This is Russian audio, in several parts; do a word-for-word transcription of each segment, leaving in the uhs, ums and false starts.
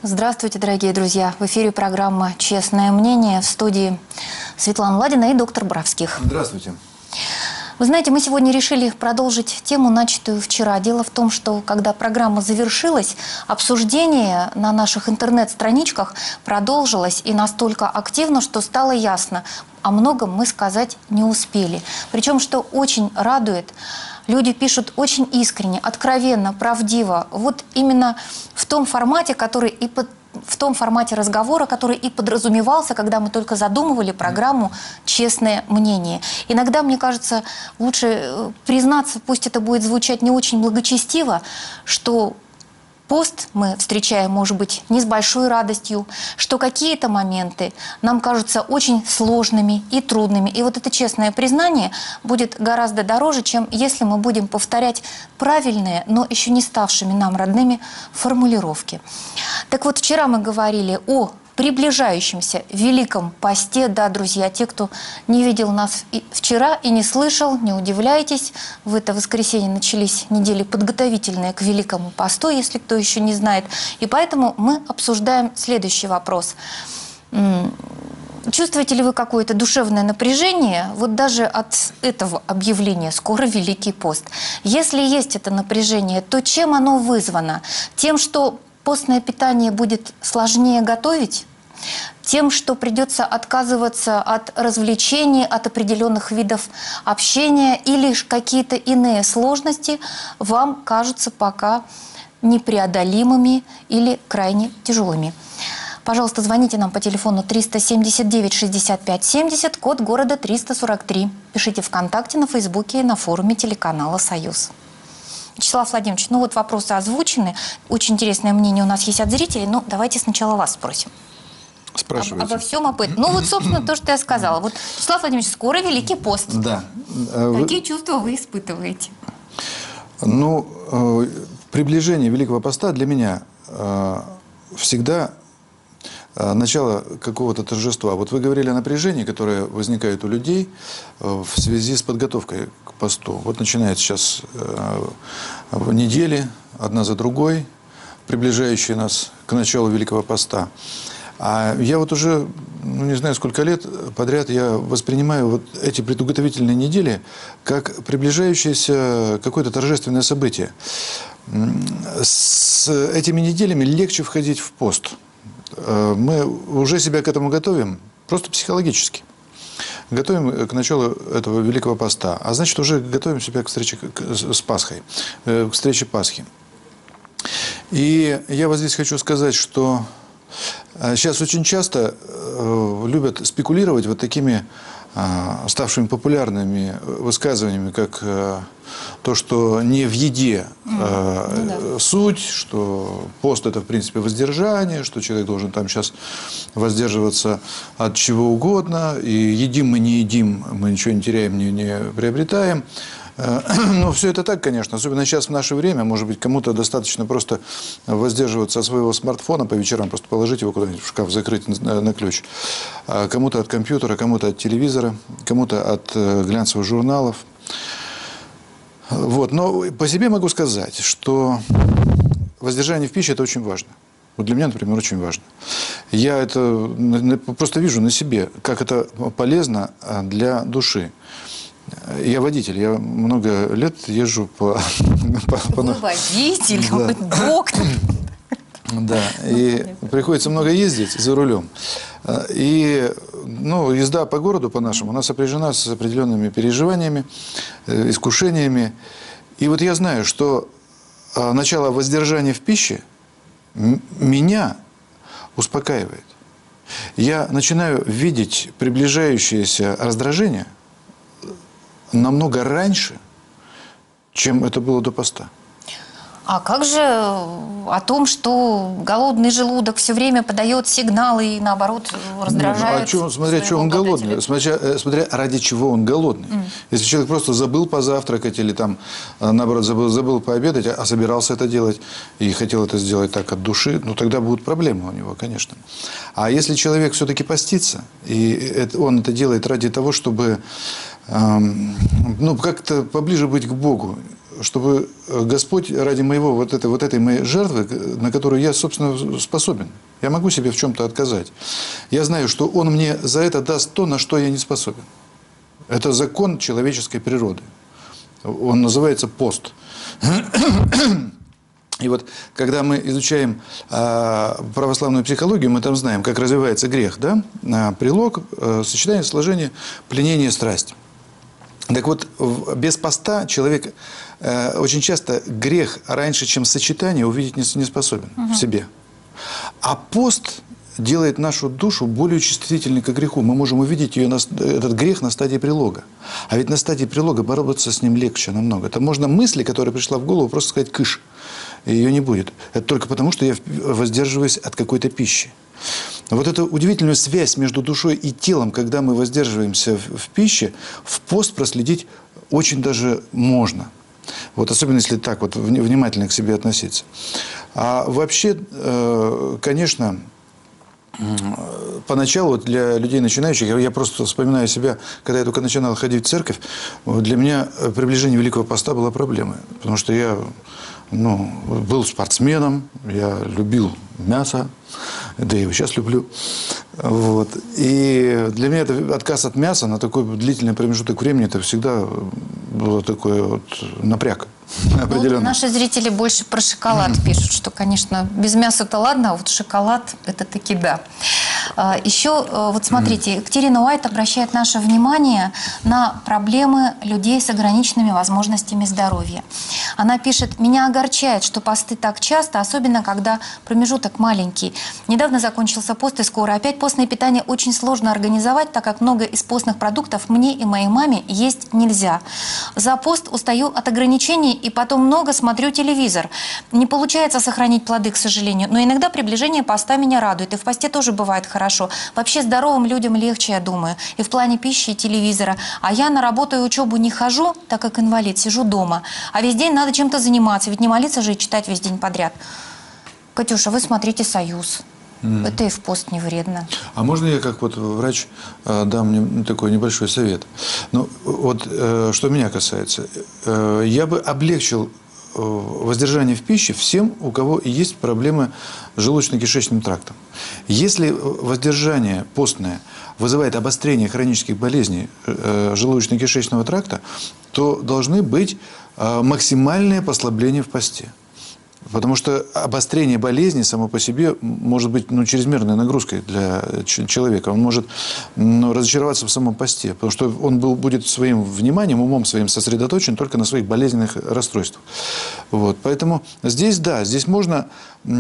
Здравствуйте, дорогие друзья. В эфире программа «Честное мнение», в студии Светлана Ладина и доктор Боровских. Здравствуйте. Вы знаете, мы сегодня решили продолжить тему, начатую вчера. Дело в том, что когда программа завершилась, обсуждение на наших интернет-страничках продолжилось и настолько активно, что стало ясно, о многом мы сказать не успели. Причем, что очень радует, люди пишут очень искренне, откровенно, правдиво. Вот именно в том формате, который и под в том формате разговора, который и подразумевался, когда мы только задумывали программу «Честное мнение». Иногда, мне кажется, лучше признаться, пусть это будет звучать не очень благочестиво, что пост мы встречаем, может быть, не с большой радостью, что какие-то моменты нам кажутся очень сложными и трудными. И вот это честное признание будет гораздо дороже, чем если мы будем повторять правильные, но еще не ставшими нам родными формулировки. Так вот, вчера мы говорили о приближающемся Великом посте. Да, друзья, те, кто не видел нас и вчера и не слышал, не удивляйтесь. В это воскресенье начались недели подготовительные к Великому посту, если кто еще не знает. И поэтому мы обсуждаем следующий вопрос. Чувствуете ли вы какое-то душевное напряжение, вот даже от этого объявления «Скоро Великий пост»? Если есть это напряжение, то чем оно вызвано? Тем, что постное питание будет сложнее готовить? Тем, что придется отказываться от развлечений, от определенных видов общения, или какие-то иные сложности вам кажутся пока непреодолимыми или крайне тяжелыми? Пожалуйста, звоните нам по телефону триста семьдесят девять шестьдесят пять семьдесят, код города триста сорок три. Пишите ВКонтакте, на Фейсбуке и на форуме телеканала «Союз». Вячеслав Владимирович, ну вот вопросы озвучены. Очень интересное мнение у нас есть от зрителей. Но давайте сначала вас спросим. Спрашивайте. Об, обо всем об этом. Ну вот, собственно, то, что я сказала. Вот, Вячеслав Владимирович, скоро Великий пост. Да. Какие чувства вы испытываете? Ну, приближение Великого поста для меня всегда начало какого-то торжества. Вот вы говорили о напряжении, которое возникает у людей в связи с подготовкой к посту. Вот начинается сейчас недели, одна за другой, приближающие нас к началу Великого поста. А я вот уже, ну, не знаю, сколько лет подряд я воспринимаю вот эти предуготовительные недели как приближающееся какое-то торжественное событие. С этими неделями легче входить в пост. Мы уже себя к этому готовим, просто психологически. Готовим к началу этого Великого поста. А значит, уже готовим себя к встрече с Пасхой, к встрече Пасхи. И я вот здесь хочу сказать, что сейчас очень часто любят спекулировать вот такими ставшими популярными высказываниями, как то, что не в еде mm. ну, да. суть, что пост – это, в принципе, воздержание, что человек должен там сейчас воздерживаться от чего угодно, и едим мы, не едим, мы ничего не теряем, не, не приобретаем. Но все это так, конечно, особенно сейчас в наше время, может быть, кому-то достаточно просто воздерживаться от своего смартфона по вечерам, просто положить его куда-нибудь в шкаф, закрыть на, на ключ. Кому-то от компьютера, кому-то от телевизора, кому-то от глянцевых журналов. Вот. Но по себе могу сказать, что воздержание в пище – это очень важно. Вот для меня, например, очень важно. Я это просто вижу на себе, как это полезно для души. Я водитель, я много лет езжу по... по, Вы водитель, да. Вы доктор. Да, и приходится много ездить за рулем. И ну, езда по городу, по-нашему, она сопряжена с определенными переживаниями, искушениями. И вот я знаю, что начало воздержания в пище меня успокаивает. Я начинаю видеть приближающееся раздражение намного раньше, чем это было до поста. А как же о том, что голодный желудок все время подает сигналы и, наоборот, раздражает? Ну, а чем, смотря, что он голодный, смотря, смотря ради чего он голодный. Mm. Если человек просто забыл позавтракать или, там, наоборот, забыл, забыл пообедать, а собирался это делать и хотел это сделать так от души, ну, тогда будут проблемы у него, конечно. А если человек все-таки постится, и это, он это делает ради того, чтобы эм, ну, как-то поближе быть к Богу, чтобы Господь ради моего вот этой, вот этой моей жертвы, на которую я, собственно, способен. Я могу себе в чем-то отказать. Я знаю, что Он мне за это даст то, на что я не способен. Это закон человеческой природы. Он называется пост. И вот, когда мы изучаем э, православную психологию, мы там знаем, как развивается грех, да? Прилог, э, сочетание, сложение, пленение, страсть. Так вот, в, без поста человек э, очень часто грех раньше, чем сочетание, увидеть не, не способен угу. в себе. А пост делает нашу душу более чувствительной к греху. Мы можем увидеть ее на, этот грех на стадии прилога. А ведь на стадии прилога бороться с ним легче намного. Это можно мысли, которая пришла в голову, просто сказать «кыш». И ее не будет. Это только потому, что я воздерживаюсь от какой-то пищи. Вот эту удивительную связь между душой и телом, когда мы воздерживаемся в, в пище, в пост проследить очень даже можно. Вот особенно если так вот внимательно к себе относиться. А вообще, конечно, поначалу для людей начинающих, я просто вспоминаю себя, когда я только начинал ходить в церковь, для меня приближение Великого Поста было проблемой. Потому что я ну, был спортсменом, я любил мясо, да и его сейчас люблю. Вот. И для меня это отказ от мяса на такой длительный промежуток времени, это всегда было такой вот напряг определенный. Вот наши зрители больше про шоколад пишут, что, конечно, без мяса-то ладно, а вот шоколад – это таки да. Еще, вот смотрите, Екатерина Уайт обращает наше внимание на проблемы людей с ограниченными возможностями здоровья. Она пишет: «Меня огорчает, что посты так часто, особенно когда промежуток маленький. Недавно закончился пост, и скоро опять постное питание очень сложно организовать, так как много из постных продуктов мне и моей маме есть нельзя. За пост устаю от ограничений и потом много смотрю телевизор. Не получается сохранить плоды, к сожалению, но иногда приближение поста меня радует, и в посте тоже бывает хорошо. Вообще здоровым людям легче, я думаю, и в плане пищи и телевизора. А я на работу и учебу не хожу, так как инвалид, сижу дома. А весь день надо чем-то заниматься, ведь не молиться же и читать весь день подряд». Катюша, вы смотрите «Союз». Mm. Это и в пост не вредно. А можно я, как вот врач, дам мне такой небольшой совет? Ну, вот что меня касается, я бы облегчил воздержание в пище всем, у кого есть проблемы с желудочно-кишечным трактом. Если воздержание постное вызывает обострение хронических болезней желудочно-кишечного тракта, то должны быть максимальные послабления в посте. Потому что обострение болезни само по себе может быть ну, чрезмерной нагрузкой для человека. Он может ну, разочароваться в самом посте, потому что он был, будет своим вниманием, умом своим сосредоточен только на своих болезненных расстройствах. Вот. Поэтому здесь, да, здесь можно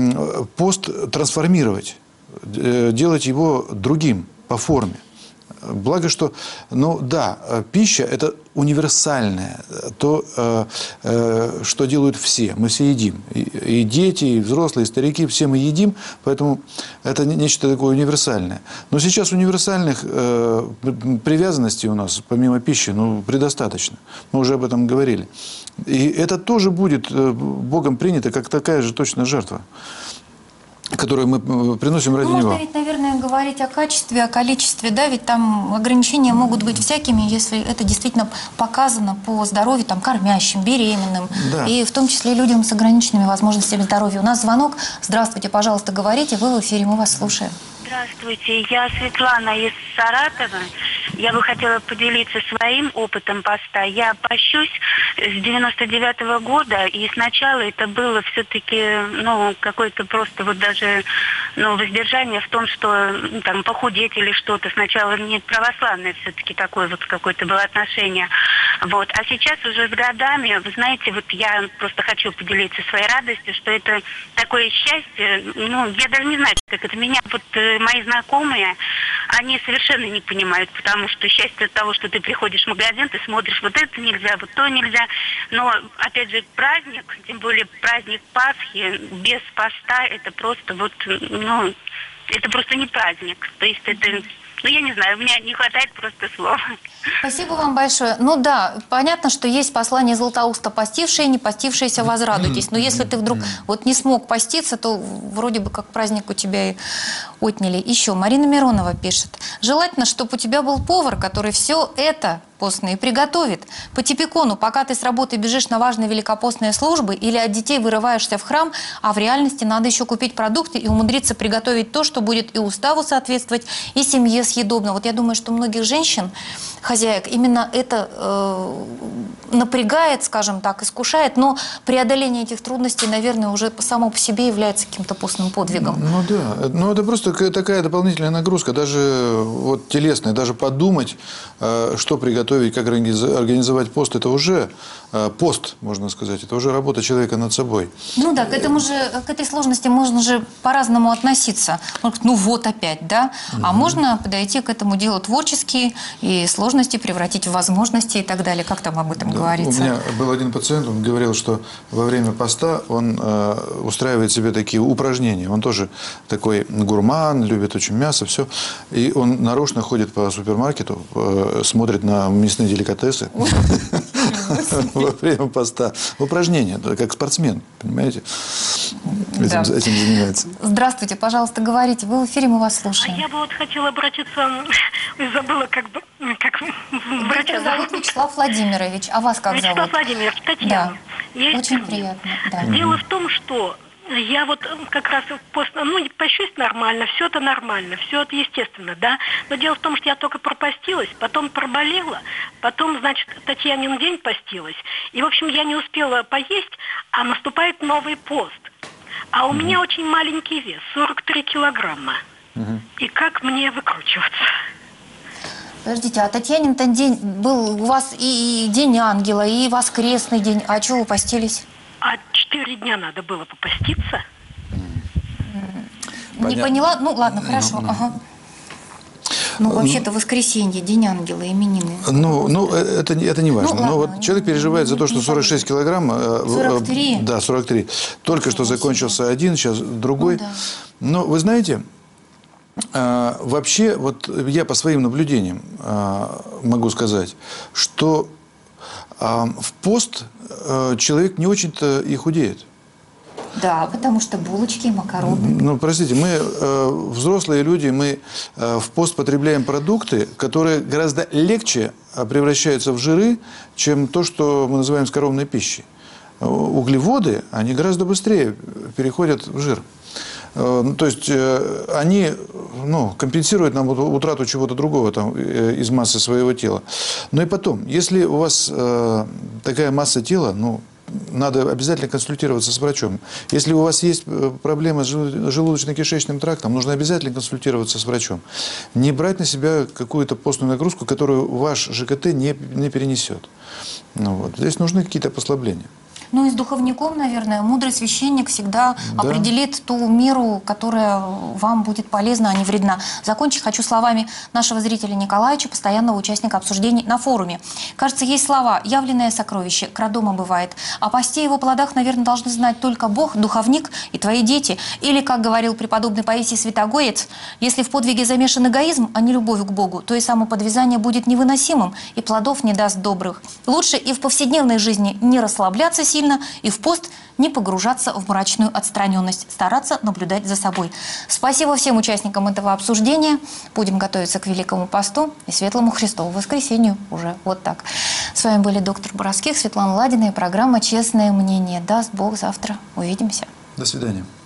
пост трансформировать, делать его другим по форме. Благо, что, ну да, пища – это универсальное, то, э, э, что делают все. Мы все едим. И, и дети, и взрослые, и старики, все мы едим, поэтому это нечто такое универсальное. Но сейчас универсальных э, привязанностей у нас, помимо пищи, ну, предостаточно. Мы уже об этом говорили. И это тоже будет Богом принято, как такая же точно жертва, которую мы приносим ради ну, Него. Можно ведь, наверное, говорить о качестве, о количестве, да, ведь там ограничения могут быть всякими, если это действительно показано по здоровью, там, кормящим, беременным, да. И в том числе людям с ограниченными возможностями здоровья. У нас звонок. Здравствуйте, пожалуйста, говорите, вы в эфире, мы вас слушаем. Здравствуйте, я Светлана из Саратова. Я бы хотела поделиться своим опытом поста. Я пощусь с девяносто девятого года, и сначала это было все-таки, ну, какое-то просто вот даже, ну, воздержание в том, что, ну, там, похудеть или что-то. Сначала не православное все-таки такое вот какое-то было отношение. Вот. А сейчас уже с годами, вы знаете, вот я просто хочу поделиться своей радостью, что это такое счастье, ну, я даже не знаю, как это меня вот мои знакомые, они совершенно не понимают, потому что счастье от того, что ты приходишь в магазин, ты смотришь, вот это нельзя, вот то нельзя. Но, опять же, праздник, тем более праздник Пасхи, без поста, это просто вот, ну, это просто не праздник. То есть это, ну, я не знаю, у меня не хватает просто слов. Спасибо вам большое. Ну да, понятно, что есть послание Златоуста: постившие, не постившиеся, возрадуйтесь. Но если ты вдруг вот не смог поститься, то вроде бы как праздник у тебя и отняли. Еще Марина Миронова пишет: желательно, чтобы у тебя был повар, который все это постные и приготовит. По типикону, пока ты с работы бежишь на важные великопостные службы или от детей вырываешься в храм, а в реальности надо еще купить продукты и умудриться приготовить то, что будет и уставу соответствовать, и семье съедобно. Вот я думаю, что многих женщин, хозяек, именно это э, напрягает, скажем так, искушает, но преодоление этих трудностей, наверное, уже само по себе является каким-то постным подвигом. Ну да, ну это просто такая дополнительная нагрузка, даже вот телесная, даже подумать, что приготовить, как организовать пост, это уже пост, можно сказать, это уже работа человека над собой. Ну да, к этому же, к этой сложности можно же по-разному относиться. Ну вот опять, да? Угу. А можно подойти к этому делу творчески и сложности превратить в возможности и так далее. Как там об этом да, говорится? У меня был один пациент, он говорил, что во время поста он э, устраивает себе такие упражнения. Он тоже такой гурман, любит очень мясо, все. И он нарочно ходит по супермаркету, э, смотрит на мясные деликатесы во время поста. Упражнения, как спортсмен, понимаете? Этим занимается. Здравствуйте, пожалуйста, говорите. Вы в эфире, мы вас слушаем. Я бы вот хотела обратиться, забыла, как бы, как врача зовут Вячеслав Владимирович. А вас как Вячеслав зовут? Владимирович, Татьяна. Да. Очень приятно. Да. Дело в том, что я вот как раз после, ну, пощусь нормально, все это нормально, все это естественно, да. Но дело в том, что я только пропастилась, потом проболела, потом, значит, Татьянин день постилась. И, в общем, я не успела поесть, а наступает новый пост. А у угу. меня очень маленький вес, сорок три килограмма. Угу. И как мне выкручиваться? Подождите, а Татьянин-то день был у вас и День Ангела, и воскресный день. А чего вы постились? А четыре дня надо было попаститься. Понятно. Не поняла? Ну, ладно, хорошо. Ну, ага. ну вообще-то воскресенье, День Ангела, именины. Ну, ну это, это не важно. Ну, ладно, Но вот человек переживает за то, что сорок шесть килограмм... сорок три? Да, сорок три. Только что закончился один, сейчас другой. Ну, да. Но вы знаете... Вообще, вот я по своим наблюдениям могу сказать, что в пост человек не очень-то и худеет. Да, потому что булочки и макароны. Ну, простите, мы взрослые люди, мы в пост потребляем продукты, которые гораздо легче превращаются в жиры, чем то, что мы называем скоромной пищей. Углеводы, они гораздо быстрее переходят в жир. То есть они ну, компенсируют нам утрату чего-то другого там, из массы своего тела. Но и потом, если у вас такая масса тела, ну, надо обязательно консультироваться с врачом. Если у вас есть проблемы с желудочно-кишечным трактом, нужно обязательно консультироваться с врачом. Не брать на себя какую-то постную нагрузку, которую ваш ЖКТ не, не перенесет. Ну, вот. Здесь нужны какие-то послабления. Ну и с духовником, наверное, мудрый священник всегда да. определит ту меру, которая вам будет полезна, а не вредна. Закончить хочу словами нашего зрителя Николаевича, постоянного участника обсуждений на форуме. Кажется, есть слова «явленное сокровище», «крадома бывает». О посте и его плодах, наверное, должны знать только Бог, духовник и твои дети. Или, как говорил преподобный Паисий Святогоец, если в подвиге замешан эгоизм, а не любовь к Богу, то и самоподвязание будет невыносимым и плодов не даст добрых. Лучше и в повседневной жизни не расслабляться сильно, и в пост не погружаться в мрачную отстраненность, стараться наблюдать за собой. Спасибо всем участникам этого обсуждения. Будем готовиться к Великому посту и Светлому Христову воскресенью уже вот так. С вами были доктор Боровских, Светлана Ладина и программа «Честное мнение». Даст Бог, завтра увидимся. До свидания.